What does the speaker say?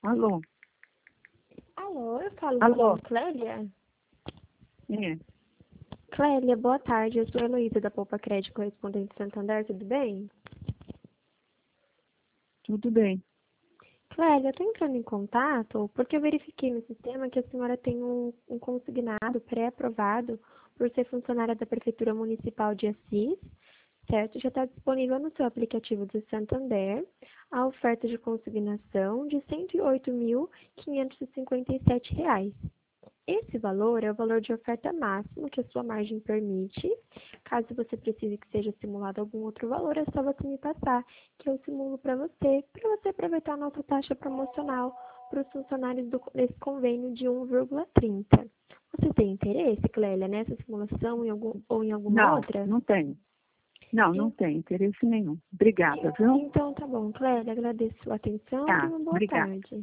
Alô? Alô, eu falo Alô? com Clélia? É, Clélia, boa tarde. Eu sou a Heloísa da Poupa Crédito Correspondente Santander, tudo bem? tudo bem. Clélia, eu tô entrando em contato porque eu verifiquei no sistema que a senhora tem um consignado pré-aprovado por ser funcionária da Prefeitura Municipal de Assis, certo? Já está disponível no seu aplicativo do Santander a oferta de consignação de R$ 108.557. Esse valor é o valor de oferta máximo que a sua margem permite. Caso você precise que seja simulado algum outro valor, é só você me passar, que eu simulo para você aproveitar a nossa taxa promocional para os funcionários desse convênio de 1,30. Você tem interesse, Clélia, nessa simulação ou em alguma Não, outra? não tenho. Não, não En- tenho interesse nenhum. Obrigada, viu? Então tá bom, Clélia, agradeço a atenção e Tá, tenha uma boa obrigada. tarde.